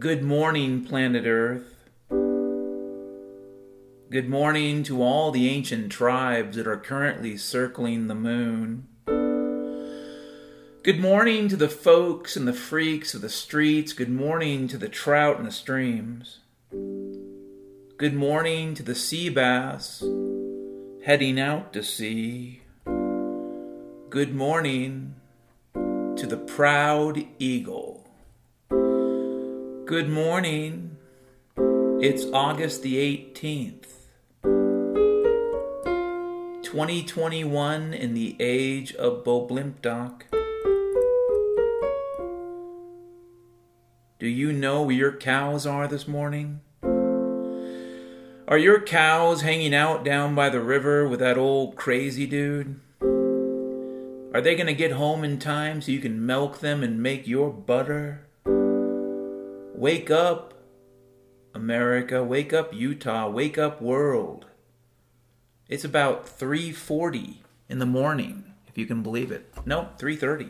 Good morning, planet Earth. Good morning to all the ancient tribes that are currently circling the moon. Good morning to the folks and the freaks of the streets. Good morning to the trout in the streams. Good morning to the sea bass heading out to sea. Good morning to the proud eagle. Good morning. It's August the 18th, 2021 in the age of Bo Blimpdock. Do you know where your cows are this morning? Are your cows hanging out down by the river with that old crazy dude? Are they going to get home in time so you can milk them and make your butter? Wake up, America. Wake up, Utah. Wake up, world. It's about 3:40 in the morning, if you can believe it. No, 3:30.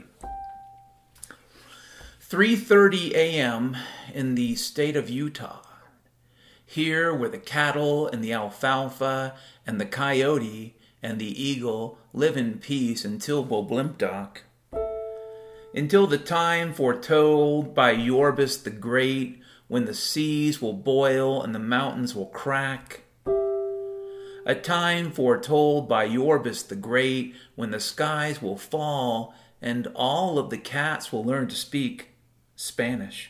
3:30 a.m. in the state of Utah. Here where the cattle and the alfalfa and the coyote and the eagle live in peace until Bo Blimpdock. Until the time foretold by Yorbis the Great, when the seas will boil and the mountains will crack. A time foretold by Yorbis the Great, when the skies will fall and all of the cats will learn to speak Spanish.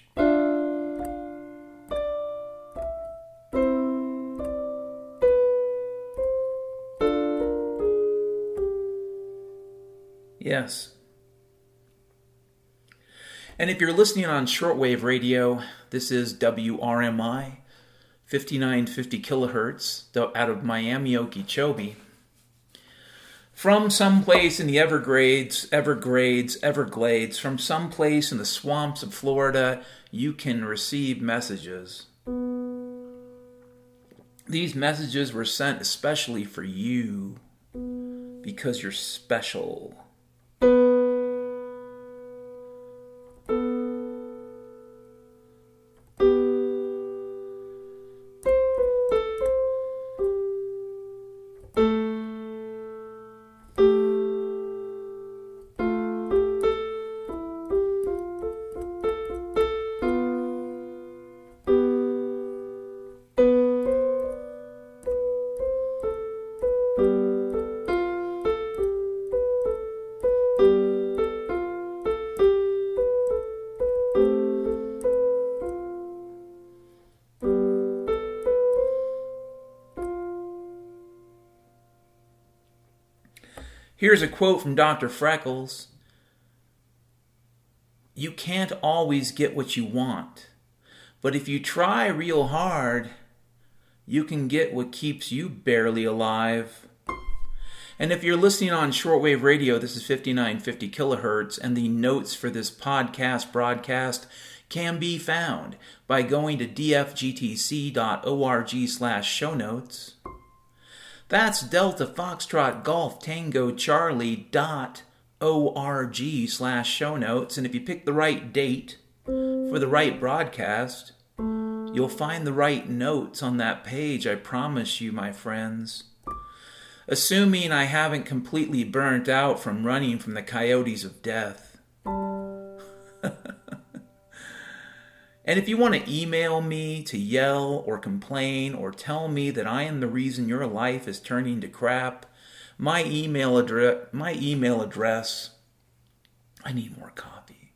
Yes. And if you're listening on shortwave radio, this is WRMI, 5950 kilohertz, out of Miami, Okeechobee. From someplace in the Everglades, from someplace in the swamps of Florida, you can receive messages. These messages were sent especially for you, because you're special. Here's a quote from Dr. Freckles. You can't always get what you want, but if you try real hard, you can get what keeps you barely alive. And if you're listening on shortwave radio, this is 5950 kilohertz, and the notes for this podcast broadcast can be found by going to dfgtc.org/show notes. That's Delta Foxtrot Golf Tango Charlie.org/show notes. And if you pick the right date for the right broadcast, you'll find the right notes on that page, I promise you, my friends. Assuming I haven't completely burnt out from running from the coyotes of death. And if you want to email me to yell or complain or tell me that I am the reason your life is turning to crap, my email address, I need more coffee.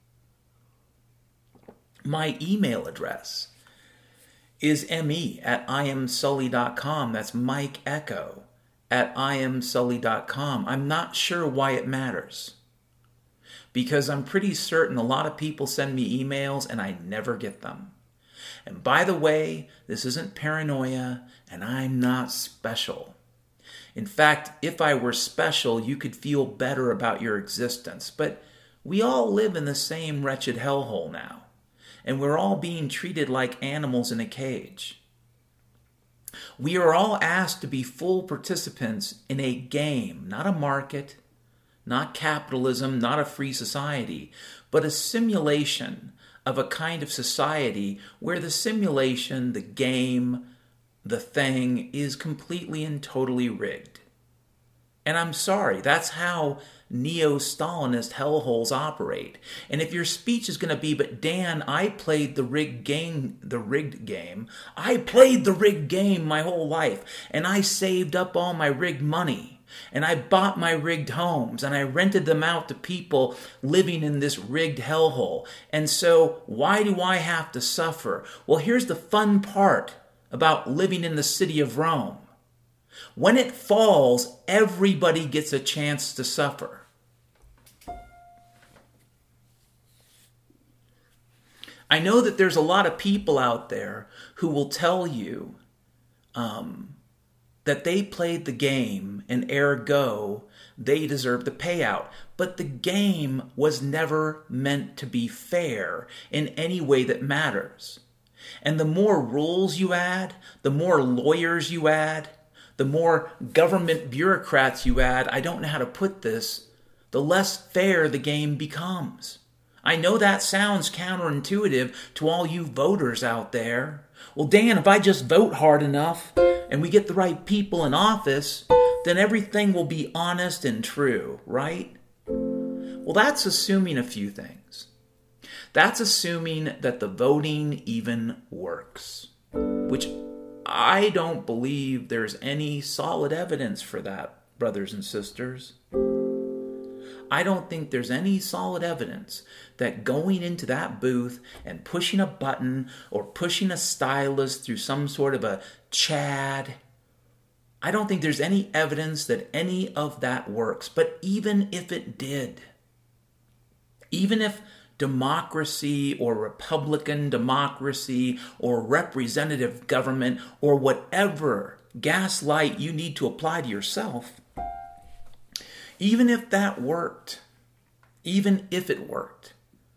My email address is me@iamsully.com. That's Mike Echo @iamsully.com. I'm not sure why it matters, because I'm pretty certain a lot of people send me emails and I never get them. And by the way, this isn't paranoia, and I'm not special. In fact, if I were special, you could feel better about your existence. But we all live in the same wretched hellhole now, and we're all being treated like animals in a cage. We are all asked to be full participants in a game, not a market, not capitalism, not a free society, but a simulation of a kind of society where the simulation, the game, the thing is completely and totally rigged. And I'm sorry, that's how neo-Stalinist hellholes operate. And if your speech is going to be, but Dan, I played the rigged game. I played the rigged game my whole life, and I saved up all my rigged money, and I bought my rigged homes, and I rented them out to people living in this rigged hellhole. And so why do I have to suffer? Well, here's the fun part about living in the city of Rome. When it falls, everybody gets a chance to suffer. I know that there's a lot of people out there who will tell you that they played the game and ergo they deserve the payout. But the game was never meant to be fair in any way that matters. And the more rules you add, the more lawyers you add, the more government bureaucrats you add, I don't know how to put this, the less fair the game becomes. I know that sounds counterintuitive to all you voters out there. Well, Dan, if I just vote hard enough and we get the right people in office, then everything will be honest and true, right? Well, that's assuming a few things. That's assuming that the voting even works, which I don't believe there's any solid evidence for that, brothers and sisters. I don't think there's any solid evidence that going into that booth and pushing a button or pushing a stylus through some sort of a CHAD, I don't think there's any evidence that any of that works. But even if it did, even if democracy or Republican democracy or representative government or whatever gaslight you need to apply to yourself, even if that worked, even if it worked,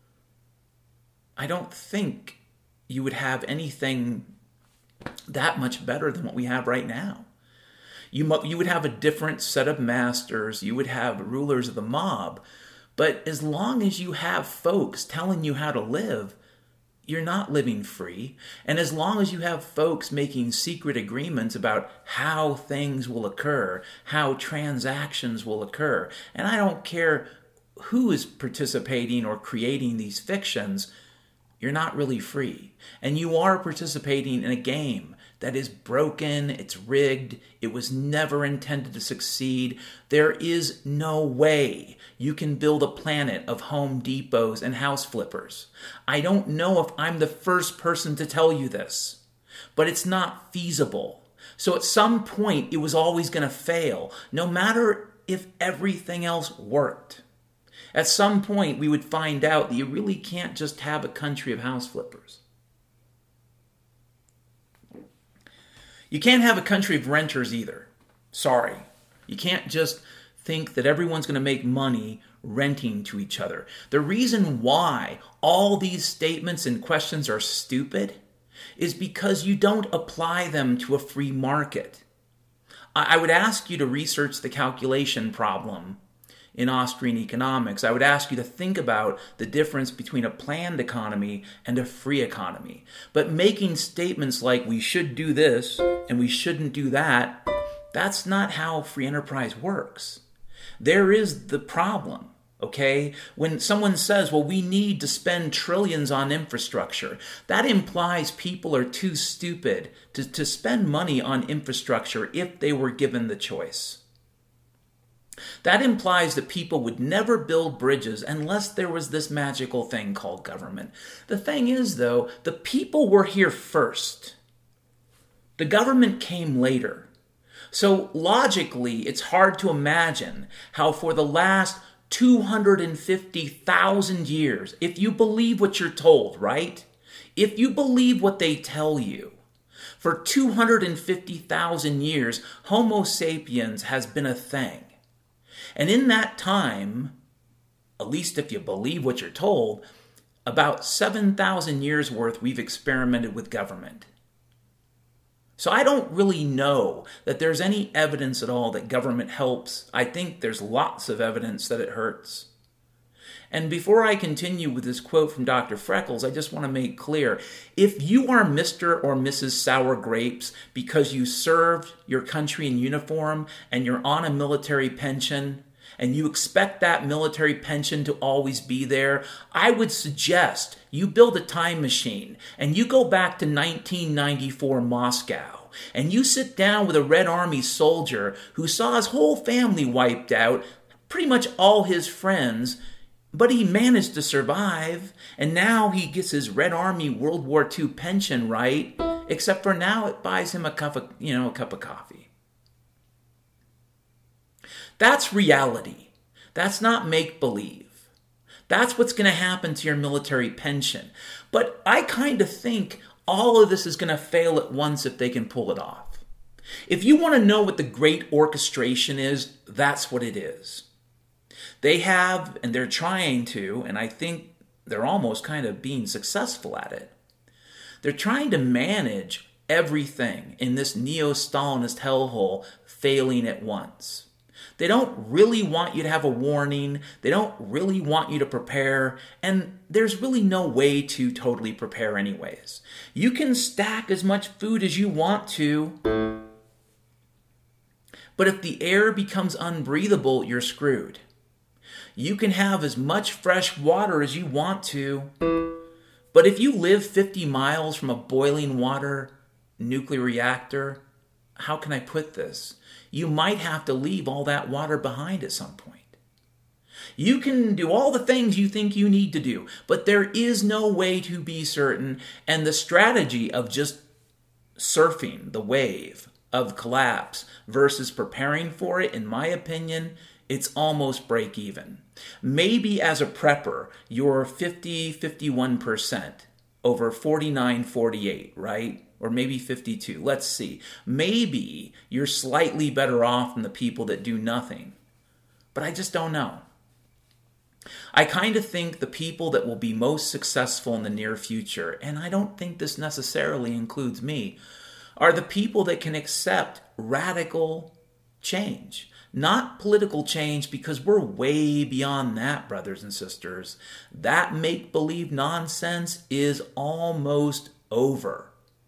I don't think you would have anything that much better than what we have right now. You would have a different set of masters. You would have rulers of the mob. But as long as you have folks telling you how to live, you're not living free. And as long as you have folks making secret agreements about how things will occur, how transactions will occur, and I don't care who is participating or creating these fictions, you're not really free. And you are participating in a game that is broken, it's rigged, it was never intended to succeed. There is no way you can build a planet of Home Depots and house flippers. I don't know if I'm the first person to tell you this, but it's not feasible. So at some point, it was always going to fail, no matter if everything else worked. At some point, we would find out that you really can't just have a country of house flippers. You can't have a country of renters either. Sorry. You can't just think that everyone's going to make money renting to each other. The reason why all these statements and questions are stupid is because you don't apply them to a free market. I would ask you to research the calculation problem in Austrian economics. I would ask you to think about the difference between a planned economy and a free economy. But making statements like we should do this and we shouldn't do that, that's not how free enterprise works. There is the problem, okay? When someone says, well, we need to spend trillions on infrastructure, that implies people are too stupid to spend money on infrastructure if they were given the choice. That implies that people would never build bridges unless there was this magical thing called government. The thing is, though, the people were here first. The government came later. So logically, it's hard to imagine how for the last 250,000 years, if you believe what you're told, right? If you believe what they tell you, for 250,000 years, Homo sapiens has been a thing. And in that time, at least if you believe what you're told, about 7,000 years worth we've experimented with government. So I don't really know that there's any evidence at all that government helps. I think there's lots of evidence that it hurts. And before I continue with this quote from Dr. Freckles, I just want to make clear, if you are Mr. or Mrs. Sour Grapes because you served your country in uniform and you're on a military pension, and you expect that military pension to always be there, I would suggest you build a time machine and you go back to 1994 Moscow and you sit down with a Red Army soldier who saw his whole family wiped out, pretty much all his friends, but he managed to survive, and now he gets his Red Army World War II pension, right? Except for now it buys him a cup of coffee. That's reality. That's not make-believe. That's what's going to happen to your military pension. But I kind of think all of this is going to fail at once if they can pull it off. If you want to know what the great orchestration is, that's what it is. They have, and they're trying to, and I think they're almost kind of being successful at it. They're trying to manage everything in this neo-Stalinist hellhole failing at once. They don't really want you to have a warning. They don't really want you to prepare. And there's really no way to totally prepare anyways. You can stack as much food as you want to. But if the air becomes unbreathable, you're screwed. You can have as much fresh water as you want to. But if you live 50 miles from a boiling water nuclear reactor, how can I put this? You might have to leave all that water behind at some point. You can do all the things you think you need to do, but there is no way to be certain, and the strategy of just surfing the wave of collapse versus preparing for it, in my opinion, it's almost break even. Maybe as a prepper, you're 50-51% over 49-48, right? Or maybe 52. Let's see. Maybe you're slightly better off than the people that do nothing. But I just don't know. I kind of think the people that will be most successful in the near future, and I don't think this necessarily includes me, are the people that can accept radical change. Not political change, because we're way beyond that, brothers and sisters. That make-believe nonsense is almost over.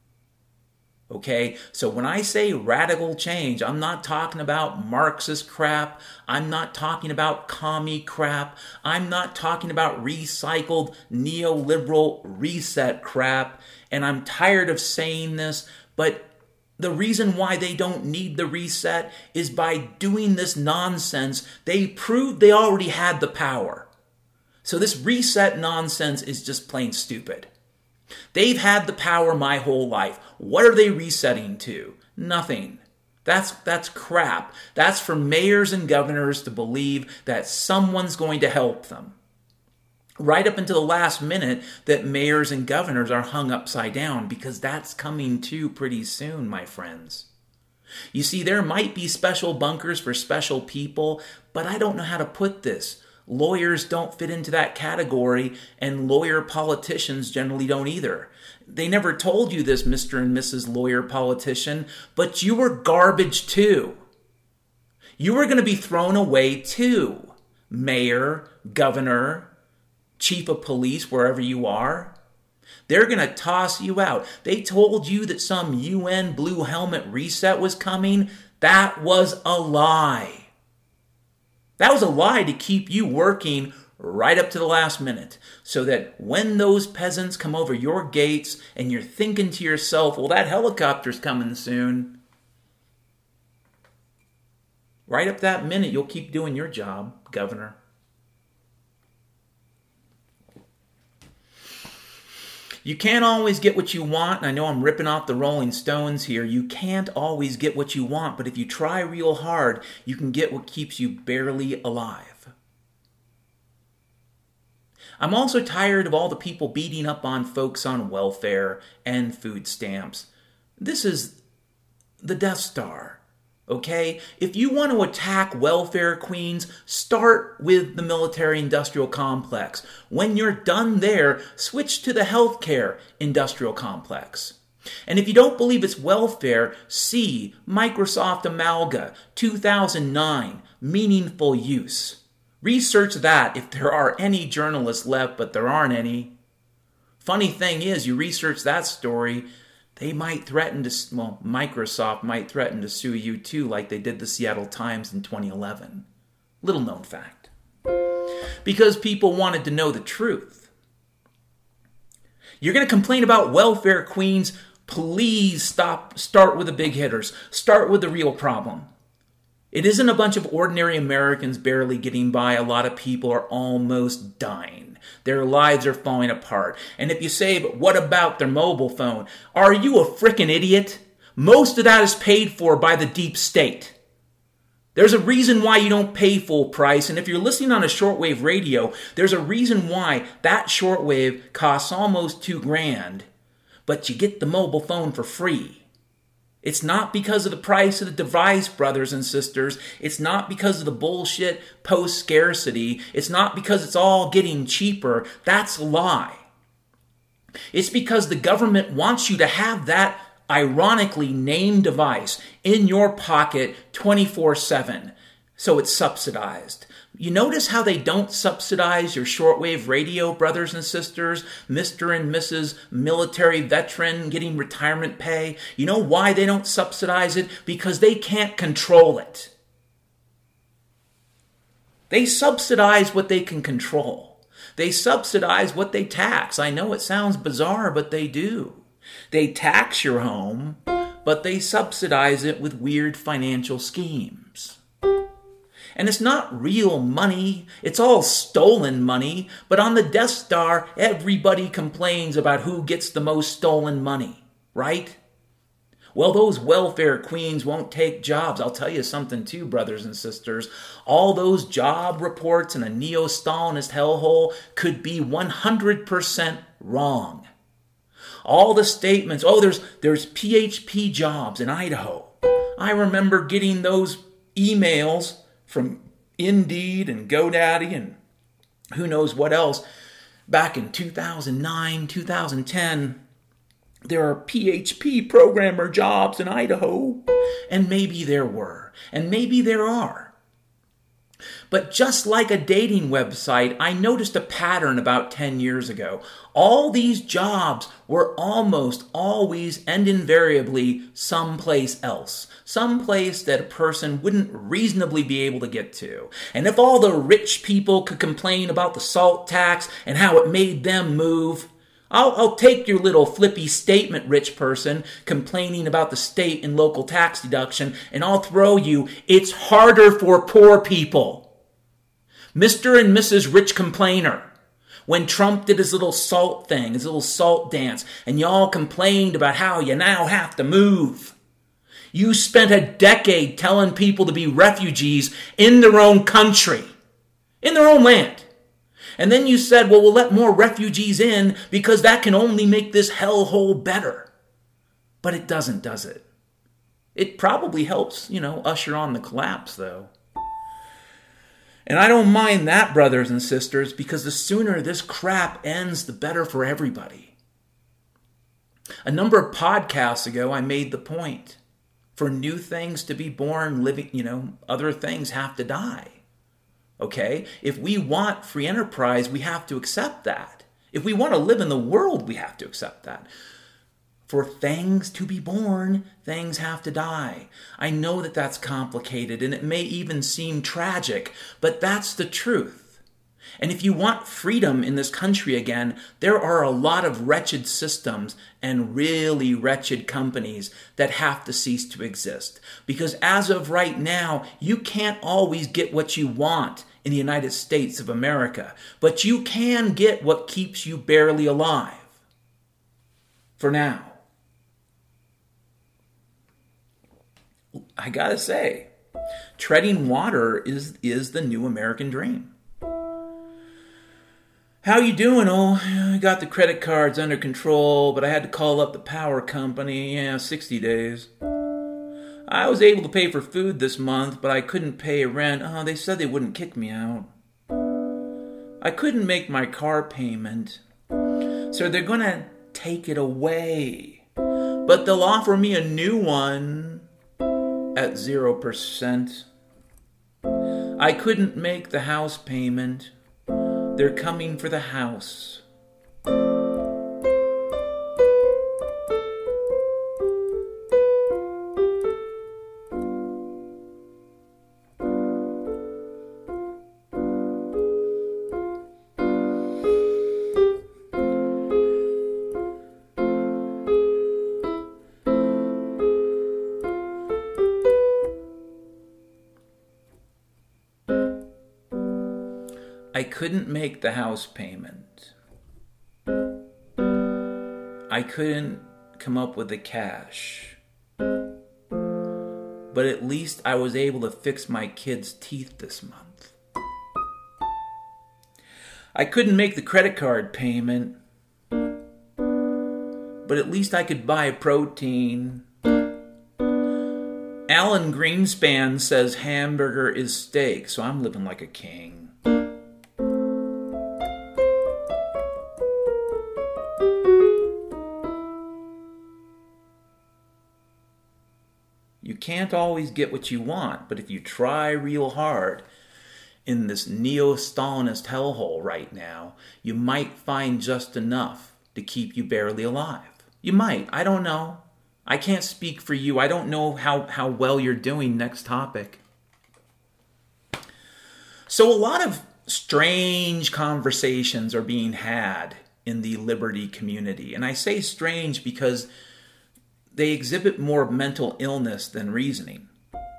Okay, so when I say radical change, I'm not talking about Marxist crap. I'm not talking about commie crap. I'm not talking about recycled neoliberal reset crap. And I'm tired of saying this, but the reason why they don't need the reset is by doing this nonsense, they proved they already had the power. So this reset nonsense is just plain stupid. They've had the power my whole life. What are they resetting to? Nothing. That's crap. That's for mayors and governors to believe that someone's going to help them. Right up until the last minute that mayors and governors are hung upside down, because that's coming too pretty soon, my friends. You see, there might be special bunkers for special people, but I don't know how to put this. Lawyers don't fit into that category, and lawyer politicians generally don't either. They never told you this, Mr. and Mrs. Lawyer Politician, but you were garbage too. You were going to be thrown away too. Mayor, governor, chief of police, wherever you are. They're going to toss you out. They told you that some UN blue helmet reset was coming. That was a lie. That was a lie to keep you working right up to the last minute, so that when those peasants come over your gates and you're thinking to yourself, well, that helicopter's coming soon, right up that minute, you'll keep doing your job, Governor. You can't always get what you want, and I know I'm ripping off the Rolling Stones here. You can't always get what you want, but if you try real hard, you can get what keeps you barely alive. I'm also tired of all the people beating up on folks on welfare and food stamps. This is the Death Star. Okay? If you want to attack welfare queens, start with the military-industrial complex. When you're done there, switch to the healthcare industrial complex. And if you don't believe it's welfare, see Microsoft Amalga 2009, Meaningful Use. Research that if there are any journalists left, but there aren't any. Funny thing is, you research that story, they might threaten to, Microsoft might threaten to sue you too, like they did the Seattle Times in 2011. Little known fact. Because people wanted to know the truth. You're going to complain about welfare queens? Please start with the big hitters. Start with the real problem. It isn't a bunch of ordinary Americans barely getting by. A lot of people are almost dying. Their lives are falling apart. And if you say, but what about their mobile phone? Are you a frickin' idiot? Most of that is paid for by the deep state. There's a reason why you don't pay full price. And if you're listening on a shortwave radio, there's a reason why that shortwave costs almost $2,000, but you get the mobile phone for free. It's not because of the price of the device, brothers and sisters. It's not because of the bullshit post-scarcity. It's not because it's all getting cheaper. That's a lie. It's because the government wants you to have that ironically named device in your pocket 24/7. So it's subsidized. You notice how they don't subsidize your shortwave radio, brothers and sisters, Mr. and Mrs. Military Veteran getting retirement pay? You know why they don't subsidize it? Because they can't control it. They subsidize what they can control. They subsidize what they tax. I know it sounds bizarre, but they do. They tax your home, but they subsidize it with weird financial schemes. And it's not real money. It's all stolen money. But on the Death Star, everybody complains about who gets the most stolen money, right? Well, those welfare queens won't take jobs. I'll tell you something too, brothers and sisters. All those job reports in a neo-Stalinist hellhole could be 100% wrong. All the statements, there's PHP jobs in Idaho. I remember getting those emails from Indeed and GoDaddy and who knows what else back in 2009, 2010. There are PHP programmer jobs in Idaho. And maybe there were. And maybe there are. But just like a dating website, I noticed a pattern about 10 years ago. All these jobs were almost always and invariably someplace else. Someplace that a person wouldn't reasonably be able to get to. And if all the rich people could complain about the SALT tax and how it made them move, I'll take your little flippy statement, rich person, complaining about the state and local tax deduction, and I'll throw you, it's harder for poor people. Mr. and Mrs. Rich Complainer, when Trump did his little SALT thing, his little SALT dance, and y'all complained about how you now have to move. You spent a decade telling people to be refugees in their own country, in their own land. And then you said, well, we'll let more refugees in because that can only make this hellhole better. But it doesn't, does it? It probably helps, usher on the collapse, though. And I don't mind that, brothers and sisters, because the sooner this crap ends, the better for everybody. A number of podcasts ago, I made the point. For new things to be born, living, other things have to die. Okay? If we want free enterprise, we have to accept that. If we want to live in the world, we have to accept that. For things to be born, things have to die. I know that that's complicated and it may even seem tragic, but that's the truth. And if you want freedom in this country again, there are a lot of wretched systems and really wretched companies that have to cease to exist. Because as of right now, you can't always get what you want in the United States of America, but you can get what keeps you barely alive. For now. I gotta say, treading water is the new American dream. How you doing? Oh, I got the credit cards under control, but I had to call up the power company. 60 days. I was able to pay for food this month, but I couldn't pay rent. Oh, they said they wouldn't kick me out. I couldn't make my car payment, so they're gonna take it away. But they'll offer me a new one at 0%. I couldn't make the house payment. They're coming for the house. I couldn't make the house payment. I couldn't come up with the cash. But at least I was able to fix my kids' teeth this month. I couldn't make the credit card payment. But at least I could buy protein. Alan Greenspan says hamburger is steak, so I'm living like a king. You can't always get what you want, but if you try real hard in this neo-Stalinist hellhole right now, you might find just enough to keep you barely alive. You might. I don't know. I can't speak for you. I don't know how well you're doing. Next topic. So a lot of strange conversations are being had in the liberty community. And I say strange because they exhibit more mental illness than reasoning.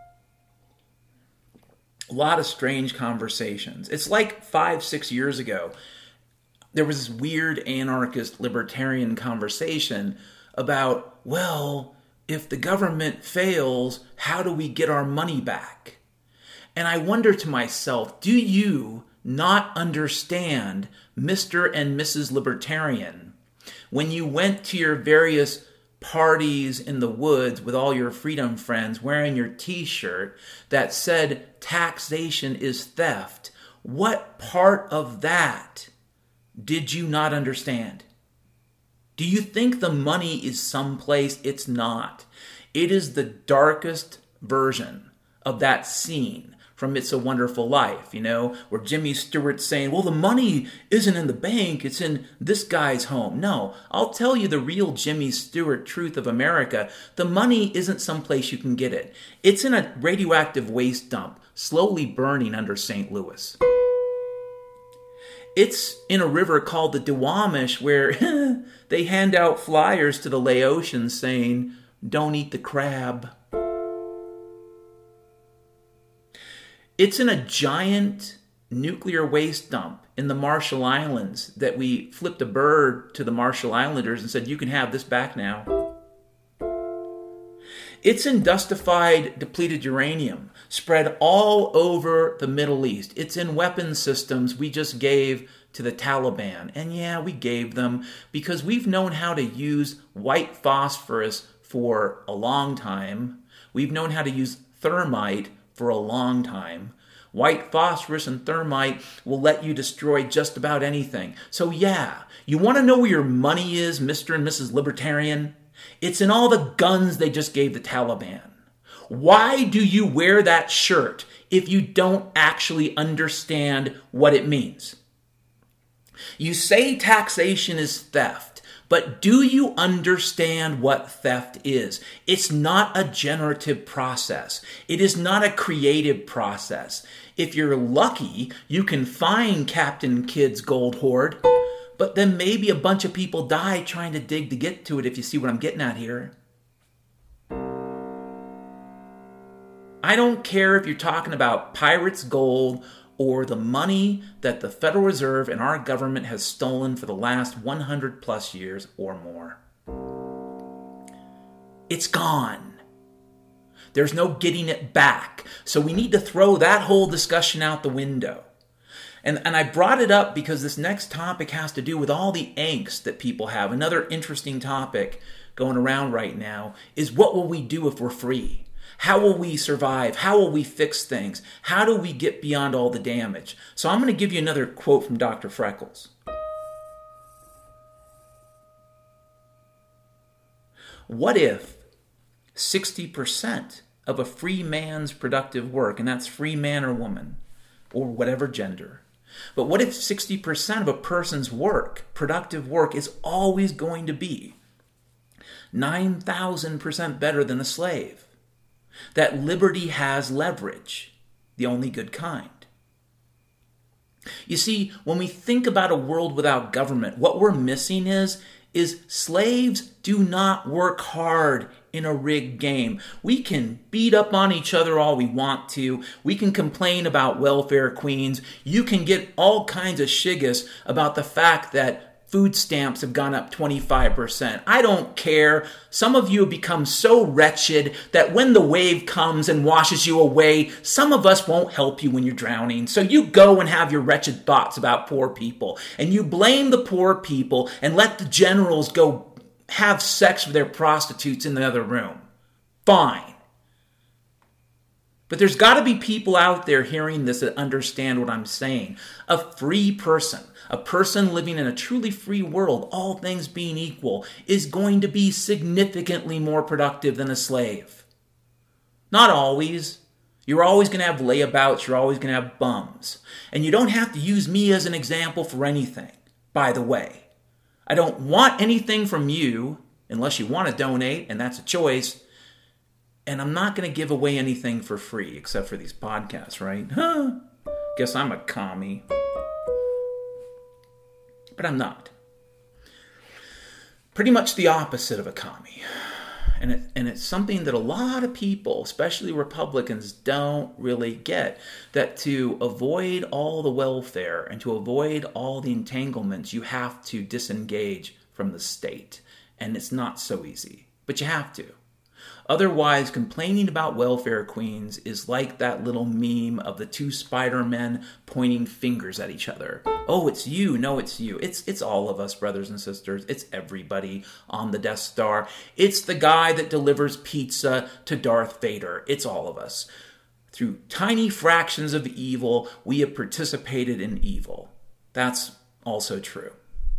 A lot of strange conversations. It's like 5-6 years ago, there was this weird anarchist libertarian conversation about, well, if the government fails, how do we get our money back? And I wonder to myself, do you not understand Mr. and Mrs. Libertarian when you went to your various parties in the woods with all your freedom friends wearing your t-shirt that said taxation is theft? What part of that did you not understand? Do you think the money is someplace? It's not. It is the darkest version of that scene from It's a Wonderful Life, where Jimmy Stewart's saying, well, the money isn't in the bank, it's in this guy's home. No, I'll tell you the real Jimmy Stewart truth of America. The money isn't someplace you can get it. It's in a radioactive waste dump, slowly burning under St. Louis. It's in a river called the Duwamish, where they hand out flyers to the Laotians saying, don't eat the crab. It's in a giant nuclear waste dump in the Marshall Islands that we flipped a bird to the Marshall Islanders and said, you can have this back now. It's in dustified, depleted uranium spread all over the Middle East. It's in weapons systems we just gave to the Taliban. And yeah, we gave them because we've known how to use white phosphorus for a long time. We've known how to use thermite for a long time. White phosphorus and thermite will let you destroy just about anything. So yeah, you want to know where your money is, Mr. and Mrs. Libertarian? It's in all the guns they just gave the Taliban. Why do you wear that shirt if you don't actually understand what it means? You say taxation is theft, but do you understand what theft is? It's not a generative process. It is not a creative process. If you're lucky, you can find Captain Kidd's gold hoard, but then maybe a bunch of people die trying to dig to get to it, if you see what I'm getting at here. I don't care if you're talking about pirates' gold or the money that the Federal Reserve and our government has stolen for the last 100 plus years or more. It's gone. There's no getting it back. So we need to throw that whole discussion out the window. And I brought it up because this next topic has to do with all the angst that people have. Another interesting topic going around right now is, what will we do if we're free? How will we survive? How will we fix things? How do we get beyond all the damage? So I'm going to give you another quote from Dr. Freckles. What if 60% of a free man's productive work, and that's free man or woman, or whatever gender. But what if 60% of a person's work, productive work, is always going to be 9,000% better than a slave? That liberty has leverage, the only good kind. You see, when we think about a world without government, what we're missing is slaves do not work hard in a rigged game. We can beat up on each other all we want to. We can complain about welfare queens. You can get all kinds of shiggas about the fact that food stamps have gone up 25%. I don't care. Some of you have become so wretched that when the wave comes and washes you away, some of us won't help you when you're drowning. So you go and have your wretched thoughts about poor people. And you blame the poor people and let the generals go have sex with their prostitutes in the other room. Fine. But there's got to be people out there hearing this that understand what I'm saying. A free person, a person living in a truly free world, all things being equal, is going to be significantly more productive than a slave. Not always. You're always going to have layabouts. You're always going to have bums. And you don't have to use me as an example for anything, by the way. I don't want anything from you, unless you want to donate, and that's a choice. And I'm not going to give away anything for free, except for these podcasts, right? Guess I'm a commie. But I'm not. Pretty much the opposite of a commie. And it's something that a lot of people, especially Republicans, don't really get. That to avoid all the welfare and to avoid all the entanglements, you have to disengage from the state. And it's not so easy, but you have to. Otherwise, complaining about welfare queens is like that little meme of the two Spider-Men pointing fingers at each other. Oh, it's you. No, it's you. It's all of us, brothers and sisters. It's everybody on the Death Star. It's the guy that delivers pizza to Darth Vader. It's all of us. Through tiny fractions of evil, we have participated in evil. That's also true.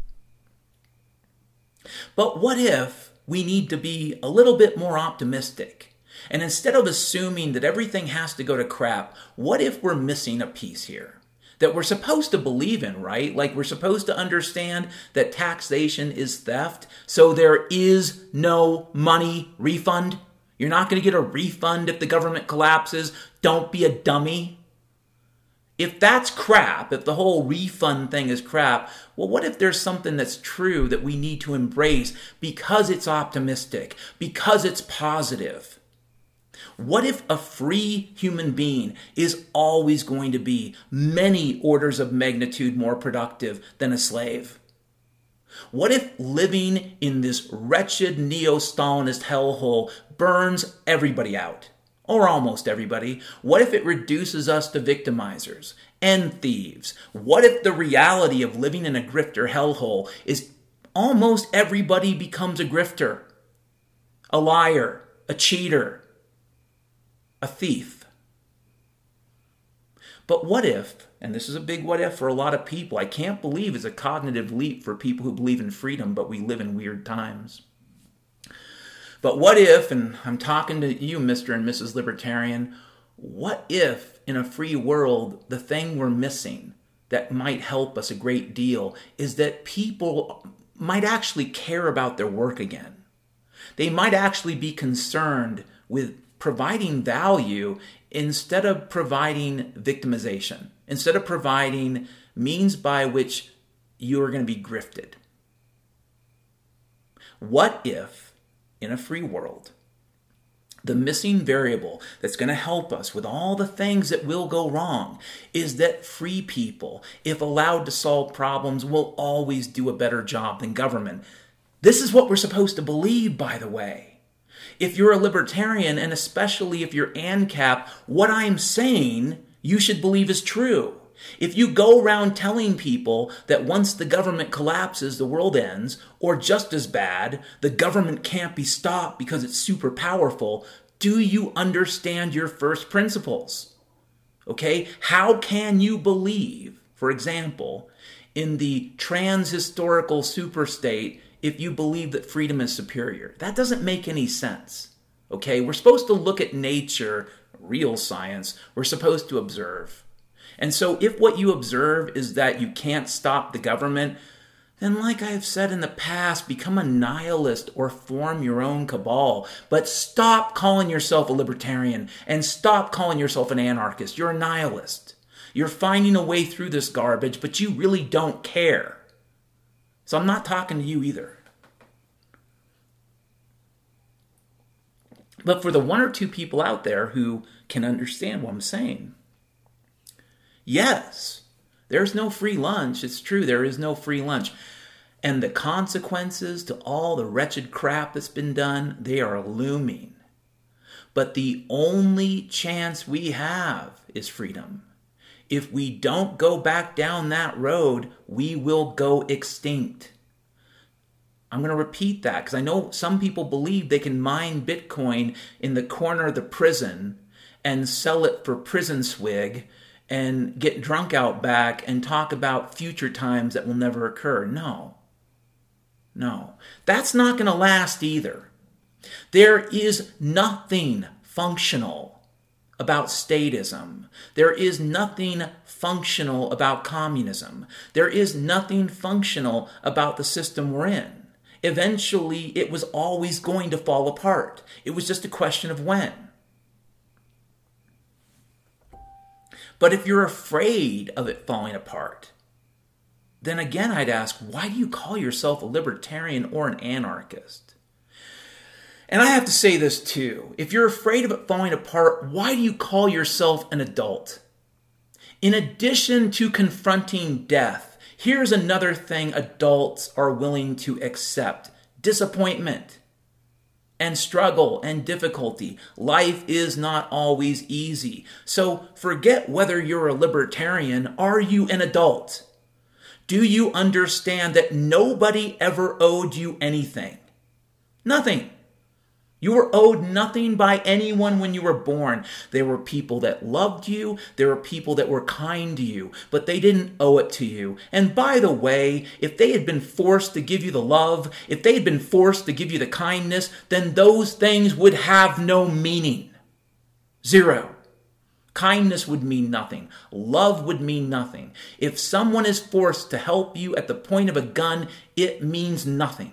But what if we need to be a little bit more optimistic? And instead of assuming that everything has to go to crap, what if we're missing a piece here that we're supposed to believe in, right? Like we're supposed to understand that taxation is theft, so there is no money refund. You're not going to get a refund if the government collapses. Don't be a dummy. If that's crap, if the whole refund thing is crap, well, what if there's something that's true that we need to embrace because it's optimistic, because it's positive? What if a free human being is always going to be many orders of magnitude more productive than a slave? What if living in this wretched neo-Stalinist hellhole burns everybody out? Or almost everybody? What if it reduces us to victimizers and thieves? What if the reality of living in a grifter hellhole is almost everybody becomes a grifter, a liar, a cheater, a thief? But what if, and this is a big what if for a lot of people, I can't believe it's a cognitive leap for people who believe in freedom, but we live in weird times. But what if, and I'm talking to you, Mr. and Mrs. Libertarian, what if in a free world the thing we're missing that might help us a great deal is that people might actually care about their work again? They might actually be concerned with providing value instead of providing victimization, instead of providing means by which you are going to be grifted. What if, in a free world, the missing variable that's going to help us with all the things that will go wrong is that free people, if allowed to solve problems, will always do a better job than government? This is what we're supposed to believe, by the way. If you're a libertarian, and especially if you're ANCAP, what I'm saying you should believe is true. If you go around telling people that once the government collapses, the world ends, or just as bad, the government can't be stopped because it's super powerful, do you understand your first principles? Okay? How can you believe, for example, in the trans-historical superstate if you believe that freedom is superior? That doesn't make any sense. Okay? We're supposed to look at nature, real science. We're supposed to observe. And so if what you observe is that you can't stop the government, then like I have said in the past, become a nihilist or form your own cabal. But stop calling yourself a libertarian and stop calling yourself an anarchist. You're a nihilist. You're finding a way through this garbage, but you really don't care. So I'm not talking to you either. But for the one or two people out there who can understand what I'm saying, yes, there's no free lunch. It's true, there is no free lunch. And the consequences to all the wretched crap that's been done, they are looming. But the only chance we have is freedom. If we don't go back down that road, we will go extinct. I'm going to repeat that because I know some people believe they can mine Bitcoin in the corner of the prison and sell it for prison swig and get drunk out back and talk about future times that will never occur. No, that's not going to last either. There is nothing functional about statism. There is nothing functional about communism. There is nothing functional about the system we're in. Eventually, it was always going to fall apart. It was just a question of when. But if you're afraid of it falling apart, then again I'd ask, why do you call yourself a libertarian or an anarchist? And I have to say this too. If you're afraid of it falling apart, why do you call yourself an adult? In addition to confronting death, here's another thing adults are willing to accept: disappointment and struggle and difficulty. Life is not always easy. So forget whether you're a libertarian. Are you an adult? Do you understand that nobody ever owed you anything? Nothing. You were owed nothing by anyone when you were born. There were people that loved you. There were people that were kind to you, but they didn't owe it to you. And by the way, if they had been forced to give you the love, if they had been forced to give you the kindness, then those things would have no meaning. Zero. Kindness would mean nothing. Love would mean nothing. If someone is forced to help you at the point of a gun, it means nothing.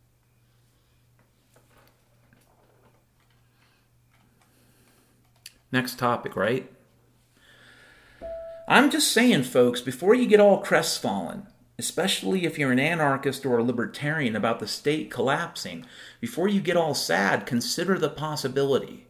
Next topic, right? I'm just saying, folks, before you get all crestfallen, especially if you're an anarchist or a libertarian about the state collapsing, before you get all sad, consider the possibility.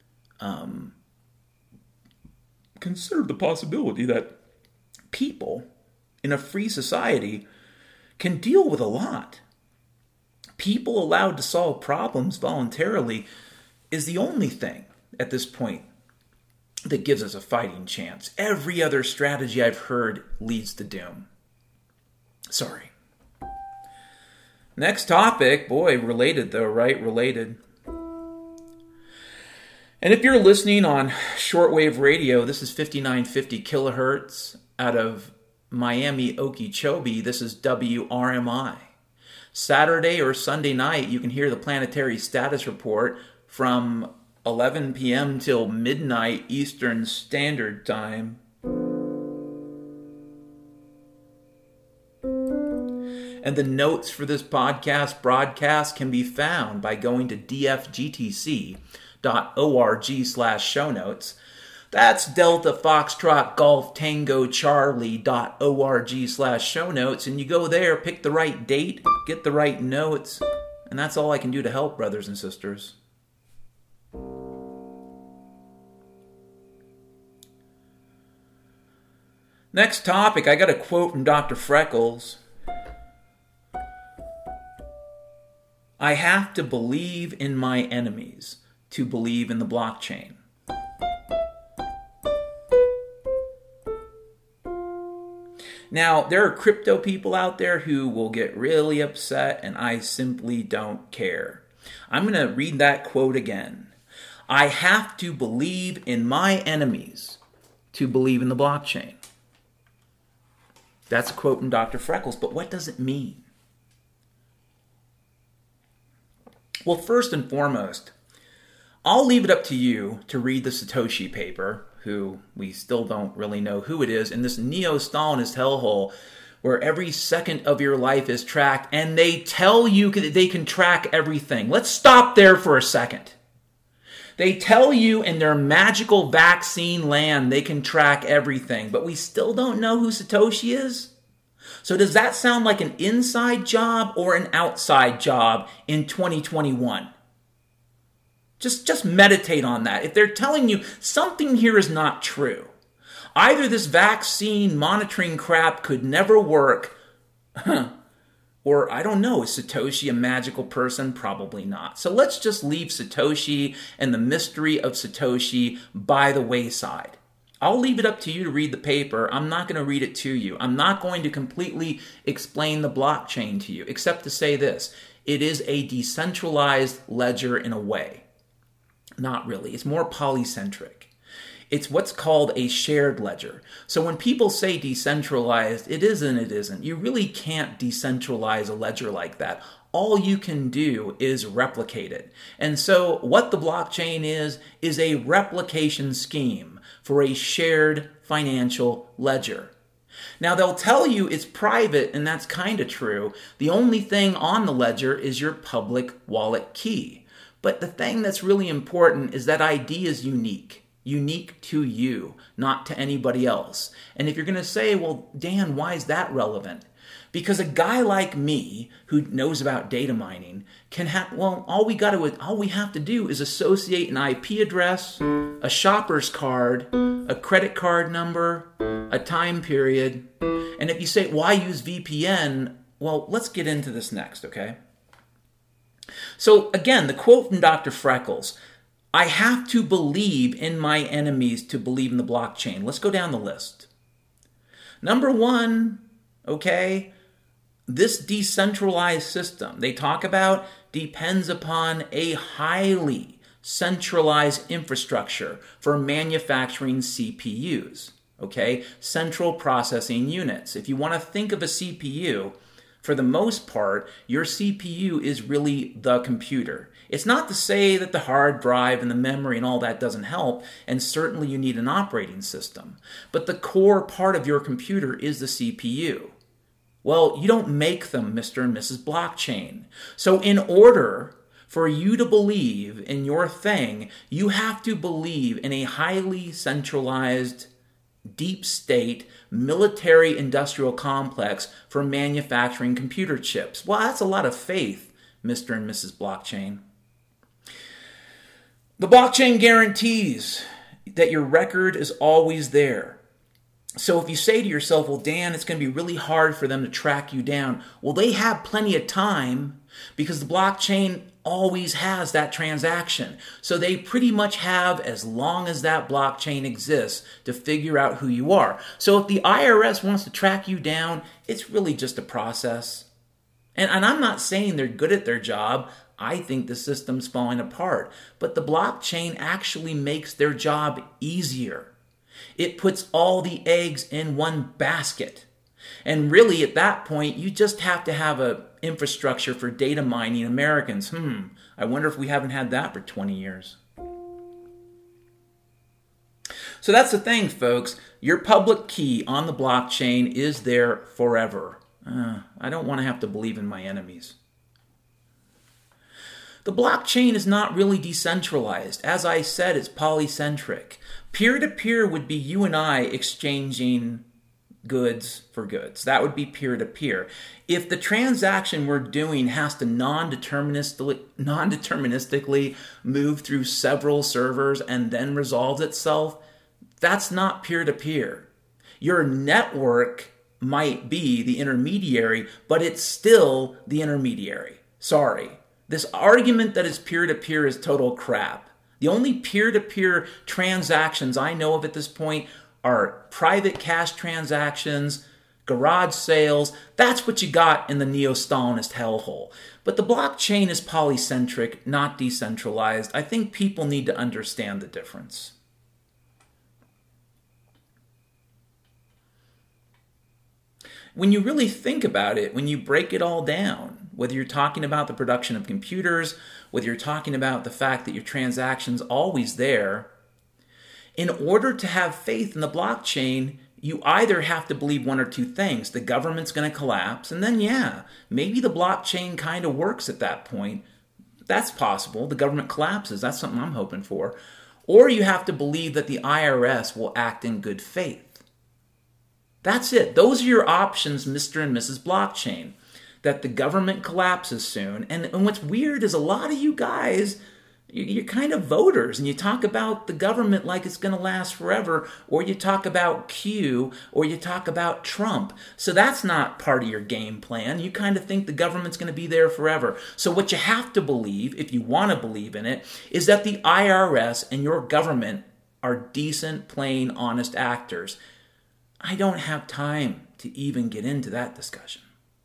Consider the possibility that people in a free society can deal with a lot. People allowed to solve problems voluntarily is the only thing at this point that gives us a fighting chance. Every other strategy I've heard leads to doom. Sorry. Next topic, boy, related though, right? Related. And if you're listening on shortwave radio, this is 5950 kilohertz out of Miami, Okeechobee. This is WRMI. Saturday or Sunday night, you can hear the planetary status report from 11 p.m. till midnight Eastern Standard Time. And the notes for this broadcast can be found by going to dfgtc.org/show notes. That's Delta Foxtrot Golf Tango Charlie.org/show notes. And you go there, pick the right date, get the right notes. And that's all I can do to help, brothers and sisters. Next topic, I got a quote from Dr. Freckles. I have to believe in my enemies to believe in the blockchain. Now, there are crypto people out there who will get really upset, and I simply don't care. I'm going to read that quote again. I have to believe in my enemies to believe in the blockchain. That's a quote from Dr. Freckles, but what does it mean? Well, first and foremost, I'll leave it up to you to read the Satoshi paper, who we still don't really know who it is, in this neo-Stalinist hellhole where every second of your life is tracked, and they tell you that they can track everything. Let's stop there for a second. They tell you in their magical vaccine land they can track everything, but we still don't know who Satoshi is? So does that sound like an inside job or an outside job in 2021? Just meditate on that. If they're telling you something here is not true, either this vaccine monitoring crap could never work, or I don't know, is Satoshi a magical person? Probably not. So let's just leave Satoshi and the mystery of Satoshi by the wayside. I'll leave it up to you to read the paper. I'm not going to read it to you. I'm not going to completely explain the blockchain to you, except to say this. It is a decentralized ledger in a way. Not really. It's more polycentric. It's what's called a shared ledger. So when people say decentralized, it isn't. You really can't decentralize a ledger like that. All you can do is replicate it. And so what the blockchain is a replication scheme for a shared financial ledger. Now they'll tell you it's private, and that's kind of true. The only thing on the ledger is your public wallet key. But the thing that's really important is that ID is unique to you, not to anybody else. And if you're going to say, well, Dan, why is that relevant? Because a guy like me who knows about data mining can have, well, all we have to do is associate an IP address, a shopper's card, a credit card number, a time period. And if you say, why use VPN? Well, let's get into this next, okay? So again, the quote from Dr. Freckles, I have to believe in my enemies to believe in the blockchain. Let's go down the list. Number one, okay, this decentralized system they talk about depends upon a highly centralized infrastructure for manufacturing CPUs, okay, central processing units. If you want to think of a CPU, for the most part, your CPU is really the computer. It's not to say that the hard drive and the memory and all that doesn't help, and certainly you need an operating system. But the core part of your computer is the CPU. Well, you don't make them, Mr. and Mrs. Blockchain. So in order for you to believe in your thing, you have to believe in a highly centralized, deep state, military industrial complex for manufacturing computer chips. Well, that's a lot of faith, Mr. and Mrs. Blockchain. The blockchain guarantees that your record is always there. So if you say to yourself, well, Dan, it's going to be really hard for them to track you down. Well, they have plenty of time because the blockchain always has that transaction. So they pretty much have as long as that blockchain exists to figure out who you are. So if the IRS wants to track you down, it's really just a process. And I'm not saying they're good at their job. I think the system's falling apart. But the blockchain actually makes their job easier. It puts all the eggs in one basket. And really, at that point, you just have to have an infrastructure for data mining Americans. I wonder if we haven't had that for 20 years. So that's the thing, folks. Your public key on the blockchain is there forever. I don't want to have to believe in my enemies. The blockchain is not really decentralized. As I said, it's polycentric. Peer-to-peer would be you and I exchanging goods for goods. That would be peer-to-peer. If the transaction we're doing has to non-deterministically move through several servers and then resolves itself, that's not peer-to-peer. Your network might be the intermediary, but it's still the intermediary. Sorry. This argument that it's peer-to-peer is total crap. The only peer-to-peer transactions I know of at this point are private cash transactions, garage sales. That's what you got in the neo-Stalinist hellhole. But the blockchain is polycentric, not decentralized. I think people need to understand the difference. When you really think about it, when you break it all down, whether you're talking about the production of computers, whether you're talking about the fact that your transaction's always there, In order to have faith in the blockchain, you either have to believe one or two things. The government's going to collapse, and then, yeah, maybe the blockchain kind of works at that point. That's possible. The government collapses. That's something I'm hoping for. Or you have to believe that the IRS will act in good faith. That's it. Those are your options, Mr. and Mrs. Blockchain. That the government collapses soon. And what's weird is a lot of you guys, you're kind of voters, and you talk about the government like it's going to last forever, or you talk about Q, or you talk about Trump. So that's not part of your game plan. You kind of think the government's going to be there forever. So what you have to believe, if you want to believe in it, is that the IRS and your government are decent, plain, honest actors. I don't have time to even get into that discussion.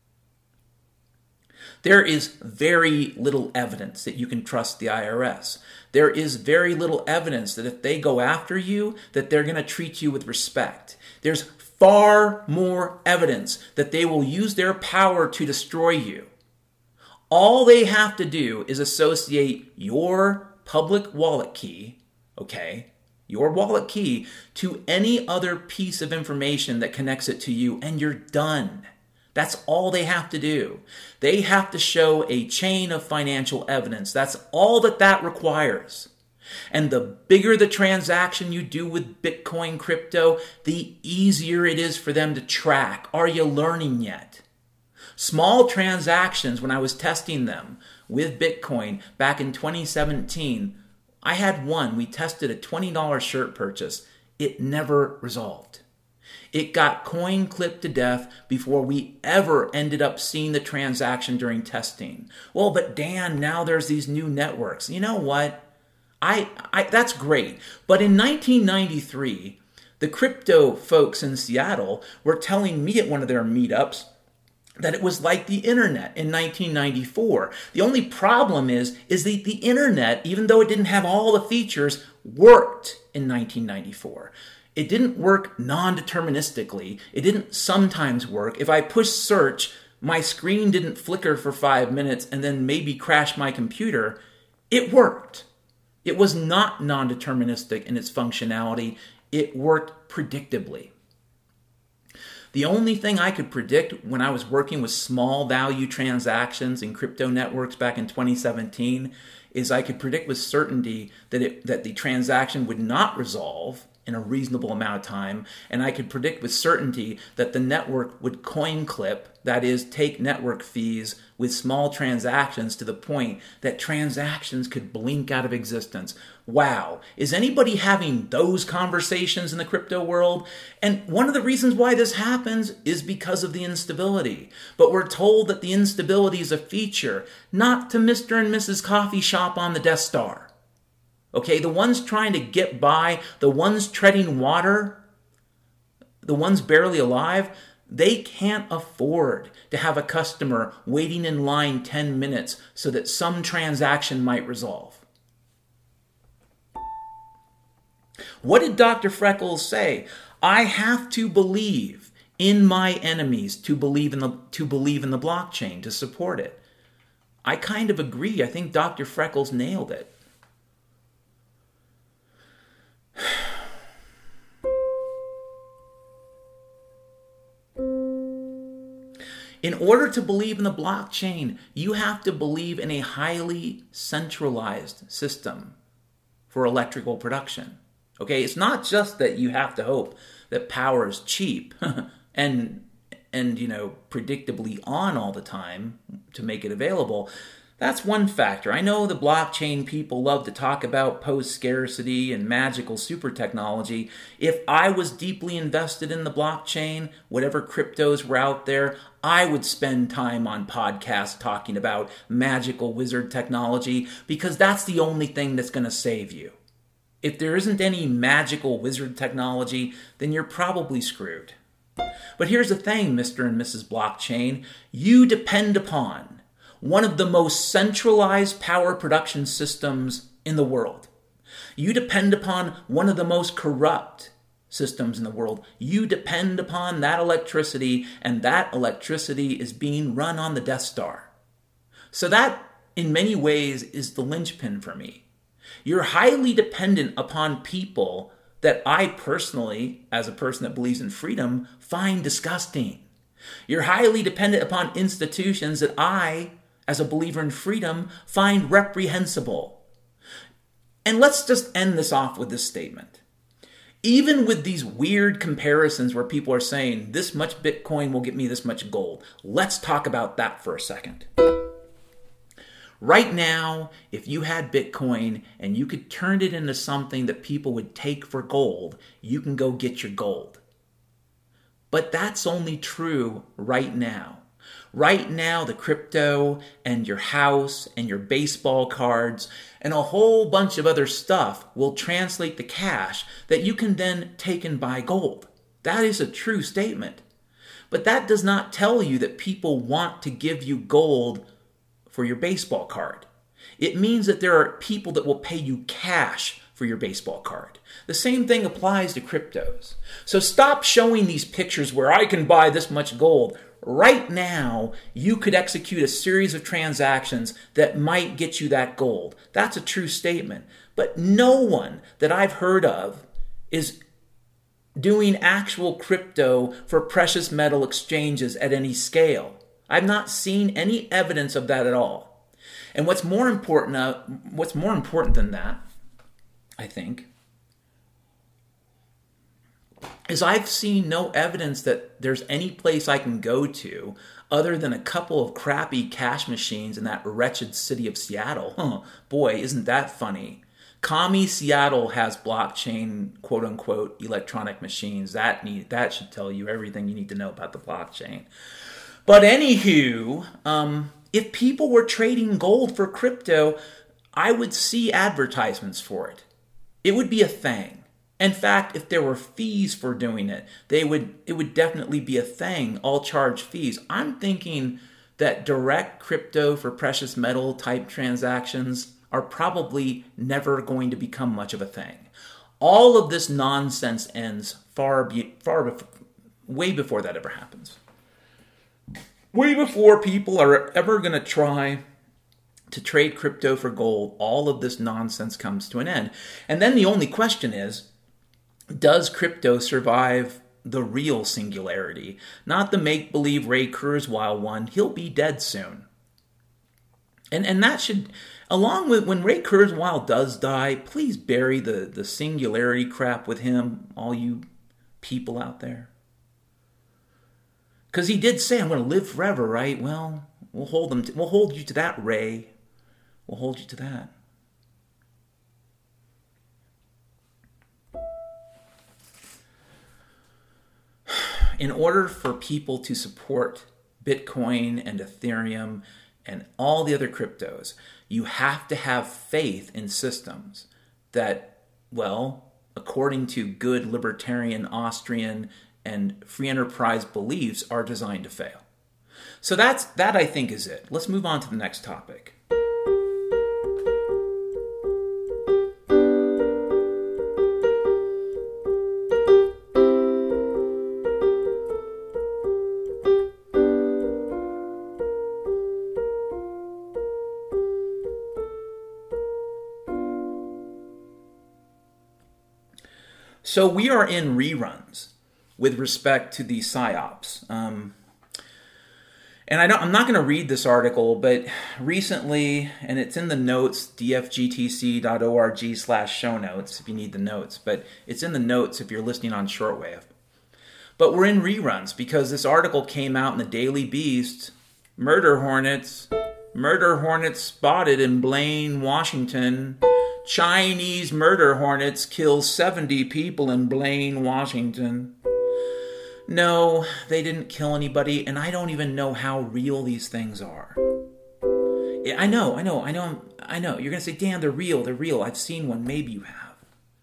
There is very little evidence that you can trust the IRS. There is very little evidence that if they go after you, that they're going to treat you with respect. There's far more evidence that they will use their power to destroy you. All they have to do is associate your public wallet key, your wallet key, to any other piece of information that connects it to you, and you're done. That's all they have to do. They have to show a chain of financial evidence. That's all that requires. And the bigger the transaction you do with Bitcoin crypto, the easier it is for them to track. Are you learning yet? Small transactions, when I was testing them with Bitcoin back in 2017, I had one. We tested a $20 shirt purchase. It never resolved. It got coin clipped to death before we ever ended up seeing the transaction during testing. Well, but Dan, now there's these new networks. You know what? That's great. But in 1993, the crypto folks in Seattle were telling me at one of their meetups that it was like the internet in 1994. The only problem is that the internet, even though it didn't have all the features, worked in 1994. It didn't work non-deterministically. It didn't sometimes work. If I pushed search, my screen didn't flicker for 5 minutes and then maybe crash my computer. It worked. It was not non-deterministic in its functionality. It worked predictably. The only thing I could predict when I was working with small value transactions in crypto networks back in 2017 is I could predict with certainty that the transaction would not resolve in a reasonable amount of time, and I could predict with certainty that the network would coin clip, that is, take network fees with small transactions to the point that transactions could blink out of existence. Wow. Is anybody having those conversations in the crypto world? And one of the reasons why this happens is because of the instability. But we're told that the instability is a feature, not to Mr. and Mrs. Coffee Shop on the Death Star. Okay, the ones trying to get by, the ones treading water, the ones barely alive, they can't afford to have a customer waiting in line 10 minutes so that some transaction might resolve. What did Dr. Freckles say? I have to believe in my enemies to believe in the blockchain, to support it. I kind of agree. I think Dr. Freckles nailed it. In order to believe in the blockchain, you have to believe in a highly centralized system for electrical production. Okay, it's not just that you have to hope that power is cheap and predictably on all the time to make it available. That's one factor. I know the blockchain people love to talk about post-scarcity and magical super technology. If I was deeply invested in the blockchain, whatever cryptos were out there, I would spend time on podcasts talking about magical wizard technology because that's the only thing that's going to save you. If there isn't any magical wizard technology, then you're probably screwed. But here's the thing, Mr. and Mrs. Blockchain. You depend upon one of the most centralized power production systems in the world. You depend upon one of the most corrupt systems in the world. You depend upon that electricity, and that electricity is being run on the Death Star. So that, in many ways, is the linchpin for me. You're highly dependent upon people that I personally, as a person that believes in freedom, find disgusting. You're highly dependent upon institutions that I, as a believer in freedom, find reprehensible. And let's just end this off with this statement. Even with these weird comparisons where people are saying this much Bitcoin will get me this much gold, let's talk about that for a second. Right now, if you had Bitcoin and you could turn it into something that people would take for gold, you can go get your gold. But that's only true right now. Right now, the crypto and your house and your baseball cards and a whole bunch of other stuff will translate to cash that you can then take and buy gold. That is a true statement. But that does not tell you that people want to give you gold for your baseball card. It means that there are people that will pay you cash for your baseball card. The same thing applies to cryptos. So stop showing these pictures where I can buy this much gold. Right now, you could execute a series of transactions that might get you that gold. That's a true statement. But no one that I've heard of is doing actual crypto for precious metal exchanges at any scale. I've not seen any evidence of that at all. And what's more important than that, I think, is I've seen no evidence that there's any place I can go to other than a couple of crappy cash machines in that wretched city of Seattle. Boy, isn't that funny. Commie Seattle has blockchain, quote-unquote, electronic machines. That should tell you everything you need to know about the blockchain. But anywho, if people were trading gold for crypto, I would see advertisements for it. It would be a thing. In fact, if there were fees for doing it, it would definitely be a thing. All charge fees. I'm thinking that direct crypto for precious metal type transactions are probably never going to become much of a thing. All of this nonsense ends way before that ever happens. Way before people are ever going to try to trade crypto for gold, all of this nonsense comes to an end. And then the only question is, does crypto survive the real singularity? Not the make-believe Ray Kurzweil one. He'll be dead soon. And that should, along with when Ray Kurzweil does die, please bury the singularity crap with him, all you people out there. Because he did say, I'm going to live forever, right? Well, we'll hold you to that, Ray. We'll hold you to that. In order for people to support Bitcoin and Ethereum and all the other cryptos, you have to have faith in systems that, well, according to good libertarian, Austrian, and free enterprise beliefs, are designed to fail. So that I think is it. Let's move on to the next topic. So we are in reruns with respect to these PSYOPs. And I'm not going to read this article, but recently, and it's in the notes, dfgtc.org/show notes if you need the notes, but it's in the notes if you're listening on shortwave. But we're in reruns because this article came out in the Daily Beast. Murder hornets spotted in Blaine, Washington. Chinese murder hornets kill 70 people in Blaine, Washington. No, they didn't kill anybody, and I don't even know how real these things are. I know. You're going to say, Dan, they're real. I've seen one. Maybe you have.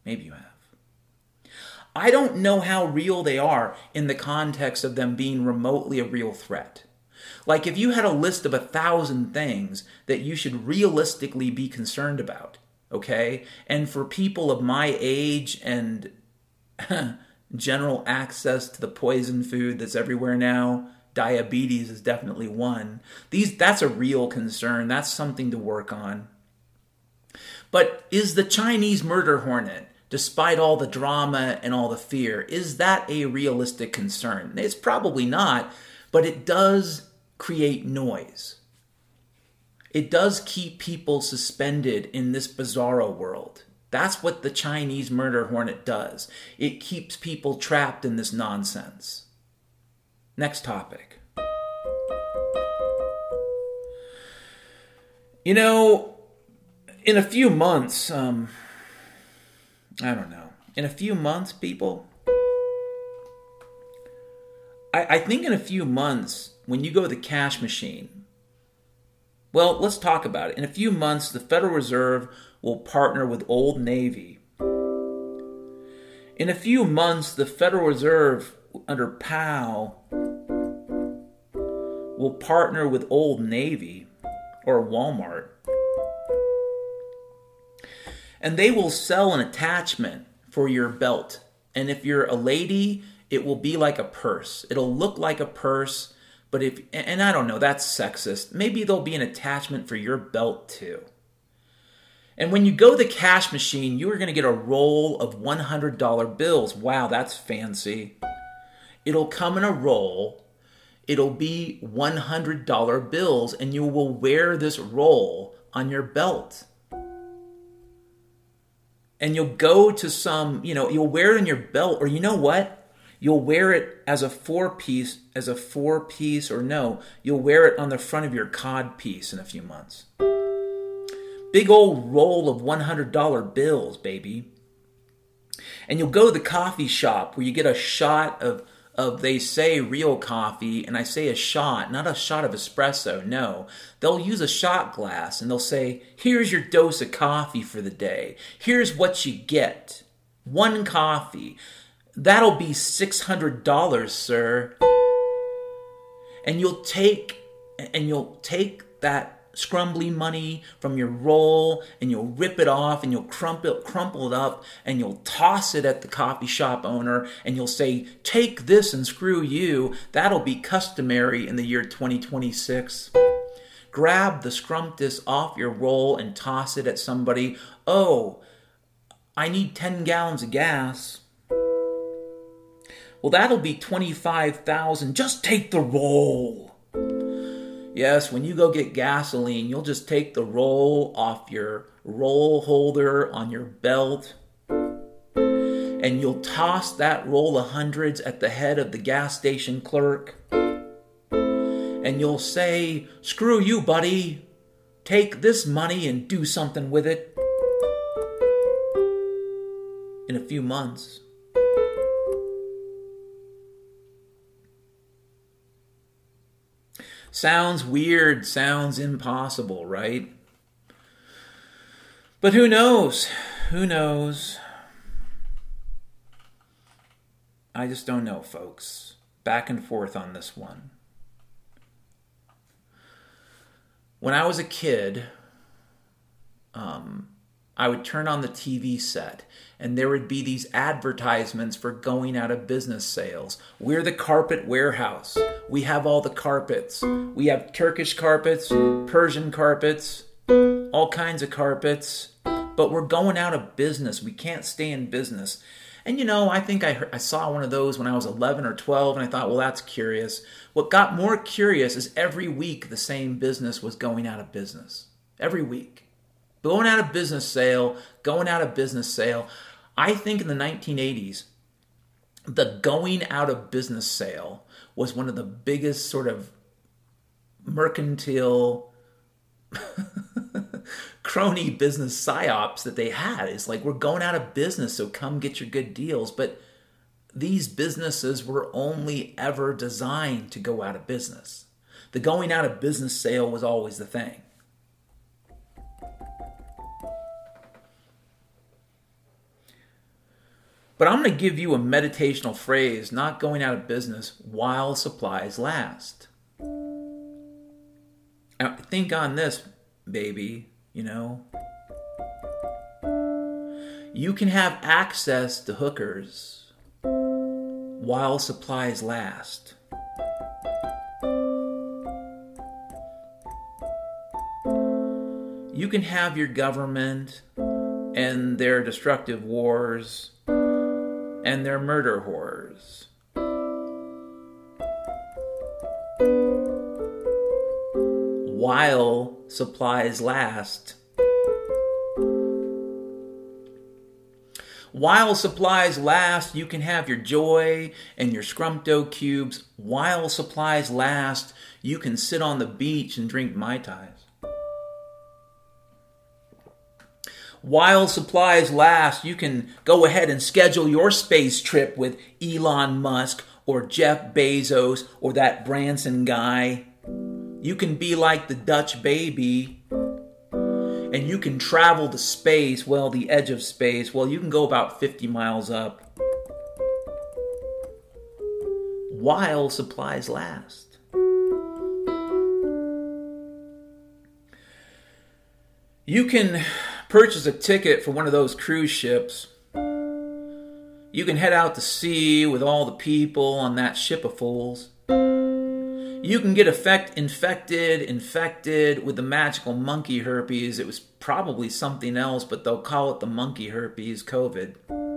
I don't know how real they are in the context of them being remotely a real threat. Like if you had a list of 1,000 things that you should realistically be concerned about, okay? And for people of my age and general access to the poison food that's everywhere now, diabetes is definitely one. That's a real concern. That's something to work on. But is the Chinese murder hornet despite all the drama and all the fear? Is that a realistic concern? It's probably not, but it does create noise. It does keep people suspended in this bizarro world. That's what the Chinese murder hornet does. It keeps people trapped in this nonsense. Next topic. You know, in a few months, I don't know. In a few months, people, I think in a few months, when you go to the cash machine, well, let's talk about it. In a few months, the Federal Reserve will partner with Old Navy. In a few months, the Federal Reserve under Powell will partner with Old Navy or Walmart. And they will sell an attachment for your belt. And if you're a lady, it will be like a purse. It'll look like a purse, but and I don't know, that's sexist. Maybe there'll be an attachment for your belt too. And when you go to the cash machine, you are going to get a roll of $100 bills. Wow, that's fancy. It'll come in a roll. It'll be $100 bills, and you will wear this roll on your belt. And you'll go to some, you'll wear it in your belt, or you know what? You'll wear it as a four-piece, or no, you'll wear it on the front of your cod piece in a few months. Big old roll of $100 bills, baby. And you'll go to the coffee shop where you get a shot of they say real coffee, and I say a shot, not a shot of espresso, no. They'll use a shot glass, and they'll say, here's your dose of coffee for the day. Here's what you get. One coffee. That'll be $600, sir. And you'll take that scrumbly money from your roll, and you'll rip it off, and you'll crumple it up, and you'll toss it at the coffee shop owner, and you'll say, take this and screw you. That'll be customary in the year 2026. Grab the scrumptious off your roll and toss it at somebody. Oh, I need 10 gallons of gas. Well, that'll be $25,000. Just take the roll. Yes, when you go get gasoline, you'll just take the roll off your roll holder on your belt, and you'll toss that roll of hundreds at the head of the gas station clerk, and you'll say, screw you, buddy. Take this money and do something with it. In a few months. Sounds weird, sounds impossible, right? But who knows? Who knows? I just don't know, folks. Back and forth on this one. When I was a kid, I would turn on the TV set, and there would be these advertisements for going out of business sales. We're the carpet warehouse. We have all the carpets. We have Turkish carpets, Persian carpets, all kinds of carpets. But we're going out of business. We can't stay in business. And I think I saw one of those when I was 11 or 12, and I thought, well, that's curious. What got more curious is every week the same business was going out of business. Every week. Going out of business sale, going out of business sale. I think in the 1980s, the going out of business sale was one of the biggest sort of mercantile crony business psyops that they had. It's like, we're going out of business, so come get your good deals. But these businesses were only ever designed to go out of business. The going out of business sale was always the thing. But I'm going to give you a meditational phrase, not going out of business while supplies last. Now, think on this, baby, You can have access to hookers while supplies last. You can have your government and their destructive wars and their murder horrors. While supplies last. While supplies last, you can have your joy and your Scrumpto cubes. While supplies last, you can sit on the beach and drink Mai Tais. While supplies last, you can go ahead and schedule your space trip with Elon Musk or Jeff Bezos or that Branson guy. You can be like the Dutch baby, and you can travel to space, well, the edge of space. Well, you can go about 50 miles up while supplies last. You can purchase a ticket for one of those cruise ships. You can head out to sea with all the people on that ship of fools. You can get infected with the magical monkey herpes. It was probably something else, but they'll call it the monkey herpes COVID.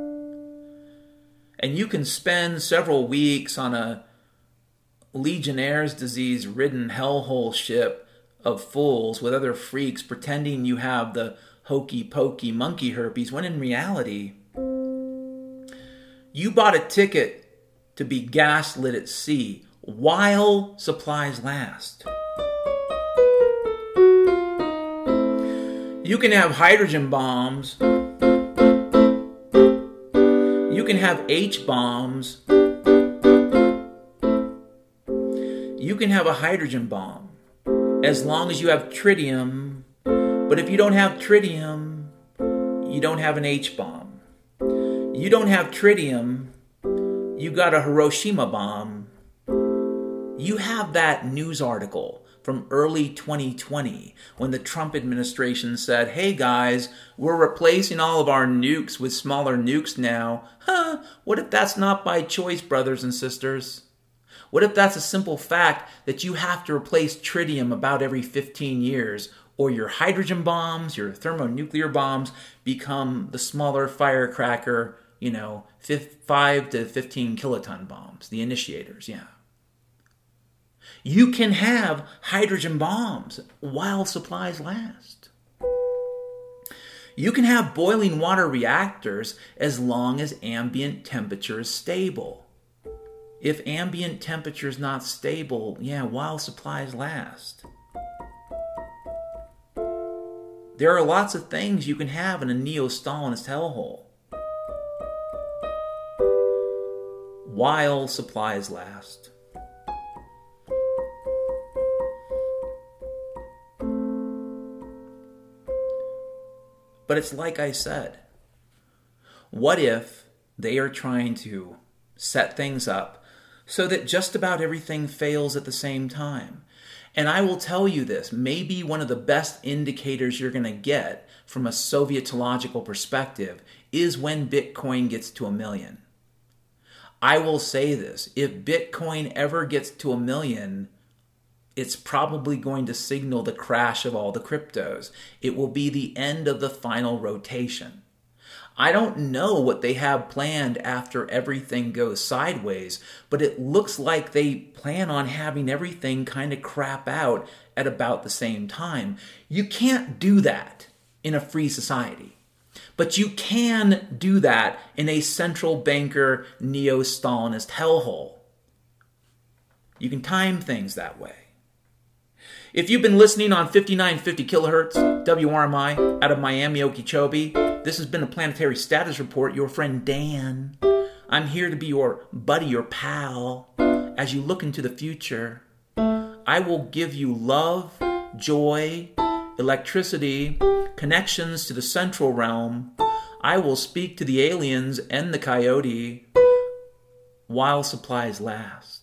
And you can spend several weeks on a Legionnaire's disease-ridden hellhole ship of fools with other freaks pretending you have the hokey-pokey monkey herpes, when in reality, you bought a ticket to be gaslit at sea while supplies last. You can have hydrogen bombs. You can have H-bombs. You can have a hydrogen bomb as long as you have tritium. But if you don't have tritium, you don't have an H-bomb. You don't have tritium, you got a Hiroshima bomb. You have that news article from early 2020 when the Trump administration said, hey guys, we're replacing all of our nukes with smaller nukes now. What if that's not by choice, brothers and sisters? What if that's a simple fact that you have to replace tritium about every 15 years, or your hydrogen bombs, your thermonuclear bombs become the smaller firecracker, 5 to 15 kiloton bombs, the initiators, yeah. You can have hydrogen bombs while supplies last. You can have boiling water reactors as long as ambient temperature is stable. If ambient temperature is not stable, while supplies last. There are lots of things you can have in a neo-Stalinist hellhole while supplies last. But it's like I said, what if they are trying to set things up so that just about everything fails at the same time? And I will tell you this, maybe one of the best indicators you're going to get from a Sovietological perspective is when Bitcoin gets to 1 million. I will say this, if Bitcoin ever gets to 1 million, it's probably going to signal the crash of all the cryptos. It will be the end of the final rotation. I don't know what they have planned after everything goes sideways, but it looks like they plan on having everything kind of crap out at about the same time. You can't do that in a free society, but you can do that in a central banker neo-Stalinist hellhole. You can time things that way. If you've been listening on 5950 kilohertz, WRMI, out of Miami, Okeechobee, this has been a Planetary Status Report, your friend Dan. I'm here to be your buddy, your pal, as you look into the future. I will give you love, joy, electricity, connections to the central realm. I will speak to the aliens and the coyote while supplies last.